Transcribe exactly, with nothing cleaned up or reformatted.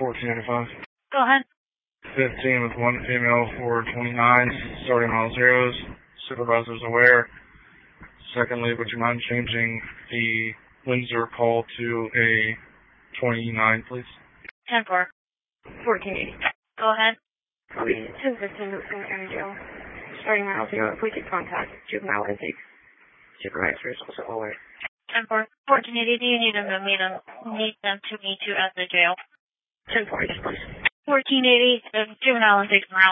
fourteen eighty-five. Go ahead. fifteen with one female for twenty-nine, starting all zeros. Supervisor's aware. Secondly, would you mind changing the Windsor call to a twenty-nine, please? ten four. fourteen eighty. Go ahead. Copy. ten fifteen with Flint County Jail. Starting all zero. Please take contact. Juvenile intake. Supervisor is also aware. ten four. fourteen eighty, do you need them to meet them, need them to meet you at the jail? ten four, yes, please. fourteen eighty, the juvenile intake's around.